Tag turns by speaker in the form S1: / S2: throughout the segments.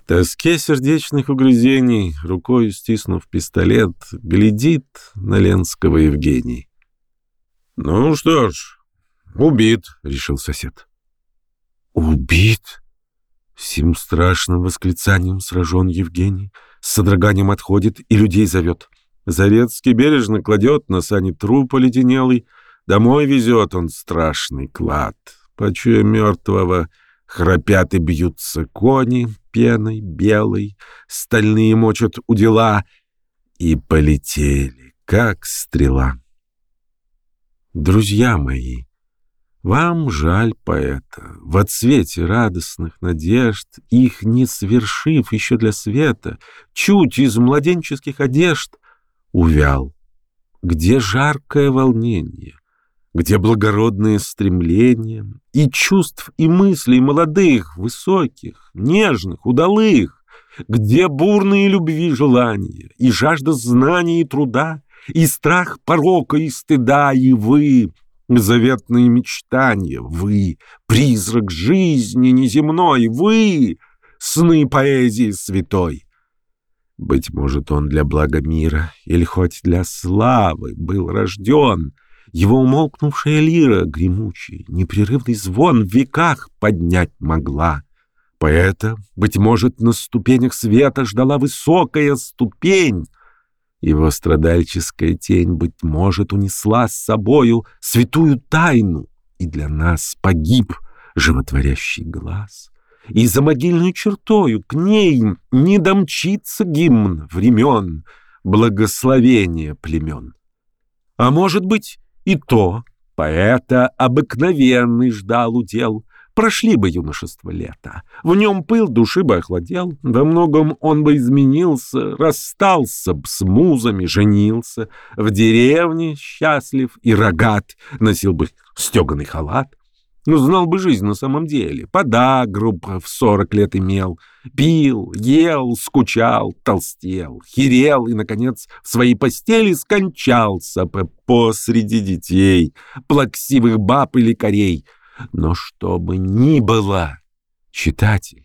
S1: В тоске сердечных угрызений, рукой стиснув пистолет, глядит на Ленского Евгений. — Ну что ж, убит, — решил сосед. — Убит? Сим страшным восклицанием сражен Евгений, с содроганием отходит и людей зовет. Зарецкий бережно кладет на сани труп оледенелый, домой везет он страшный клад. Почуя мертвого, храпят и бьются кони пеной белой, стальные мочат удила, и полетели, как стрела. Друзья мои, вам жаль поэта, в отсвете радостных надежд, их не свершив еще для света, чуть из младенческих одежд увял. Где жаркое волнение, где благородные стремления и чувств и мыслей молодых, высоких, нежных, удалых, где бурные любви желания и жажда знаний и труда, и страх порока и стыда, и вы, заветные мечтания, вы, призрак жизни неземной, вы, сны поэзии святой. Быть может, он для блага мира или хоть для славы был рожден. Его умолкнувшая лира гремучий, непрерывный звон в веках поднять могла. Поэта, быть может, на ступенях света ждала высокая ступень. Его страдальческая тень, быть может, унесла с собою святую тайну, и для нас погиб животворящий глаз. И за могильную чертою к ней не домчится гимн времен, благословение племен. А может быть, и то поэта обыкновенный ждал удел. Прошли бы юношество лета, в нем пыл души бы охладел, во многом он бы изменился, расстался б с музами, женился, в деревне счастлив и рогат, носил бы стеганый халат. Знал бы жизнь на самом деле, подагру в 40 лет имел, пил, ел, скучал, толстел, херел и, наконец, в своей постели скончался посреди детей, плаксивых баб и лекарей. Но что бы ни было, читатель,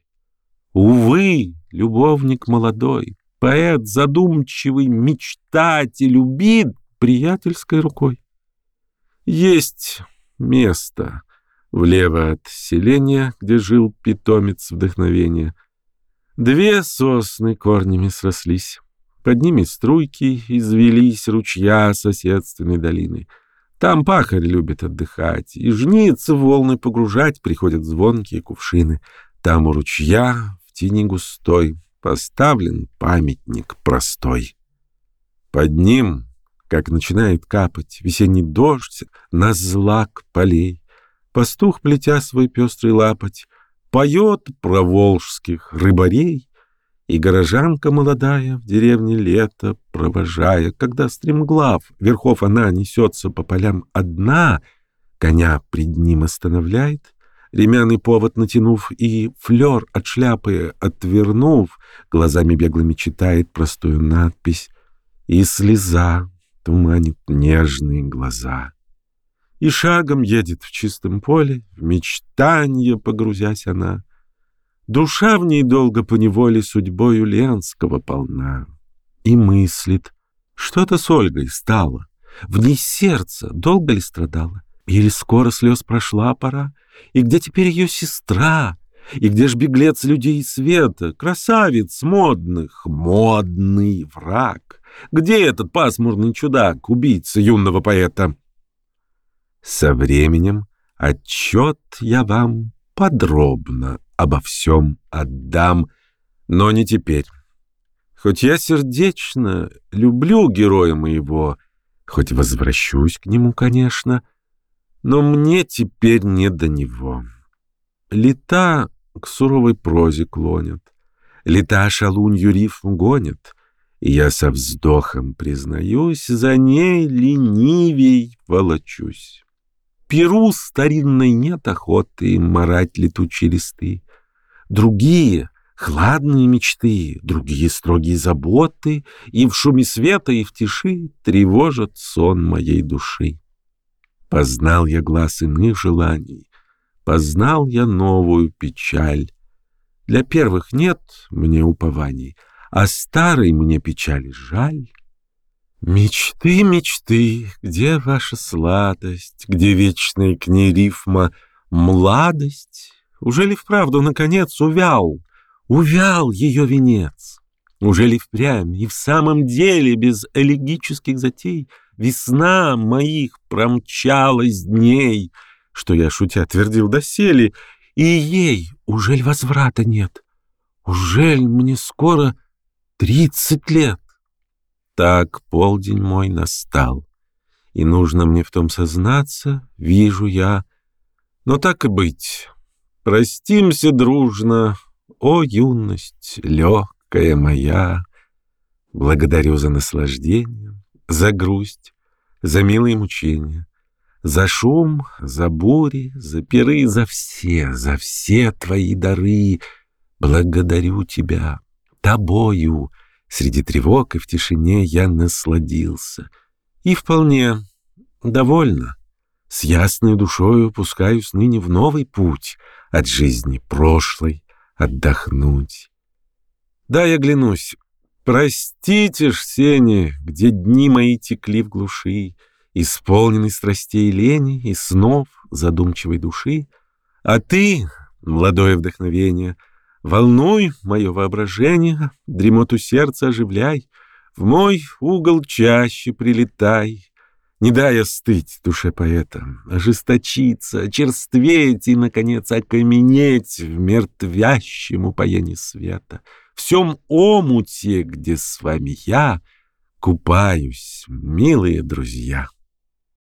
S1: увы, любовник молодой, поэт задумчивый, мечтатель убит приятельской рукой. Есть место влево от селения, где жил питомец вдохновения. 2 сосны корнями срослись, под ними струйки извелись ручья соседственной долины. Там пахарь любит отдыхать, и жницы в волны погружать приходят звонкие кувшины. Там у ручья в тени густой поставлен памятник простой. Под ним, как начинает капать весенний дождь на злак полей, пастух, плетя свой пестрый лапоть, поет про волжских рыбарей, и горожанка молодая в деревне лето провожая, когда стремглав верхов она несется по полям одна, коня пред ним остановляет, ремянный повод натянув и флер от шляпы отвернув, глазами беглыми читает простую надпись, и слеза туманит нежные глаза. И шагом едет в чистом поле, в мечтанье погрузясь она. Душа в ней долго поневоле судьбою Ленского полна. И мыслит, что-то с Ольгой стало, в ней сердце долго ли страдало, или скоро слез прошла пора, и где теперь ее сестра, и где ж беглец людей света, красавец модных, модный враг, где этот пасмурный чудак, убийца юного поэта? Со временем отчет я вам подробно обо всем отдам, но не теперь. Хоть я сердечно люблю героя моего, хоть возвращусь к нему, конечно, но мне теперь не до него. Лета к суровой прозе клонят, лета шалунью рифм гонят, и я со вздохом признаюсь, за ней ленивей волочусь. Перу старинной нет охоты марать летучие листы. Другие — хладные мечты, другие — строгие заботы, и в шуме света, и в тиши тревожат сон моей души. Познал я глас иных желаний, познал я новую печаль. Для первых нет мне упований, а старой мне печали жаль. Мечты, мечты, где ваша сладость, где вечная к ней рифма младость? Ужели вправду, наконец, увял ее венец? Ужели впрямь и в самом деле без элегических затей весна моих промчалась дней, что я, шутя, твердил доселе, и ей ужель возврата нет? Ужель мне скоро 30 лет? Так полдень мой настал, и нужно мне в том сознаться, вижу я. Но так и быть, простимся дружно, о юность легкая моя. Благодарю за наслаждение, за грусть, за милые мучения, за шум, за бури, за пиры, за все твои дары. Благодарю тебя, тобою. Среди тревог и в тишине я насладился. И вполне довольно. С ясной душою пускаюсь ныне в новый путь, от жизни прошлой отдохнуть. Да, я глянусь. Простите ж, сени, где дни мои текли в глуши, исполненный страстей лени и снов задумчивой души. А ты, молодое вдохновение, волнуй мое воображение, дремоту сердца оживляй, в мой угол чаще прилетай. Не дай остыть душе поэта, ожесточиться, очерстветь и, наконец, окаменеть в мертвящем упоении света, в сём омуте, где с вами я купаюсь, милые друзья.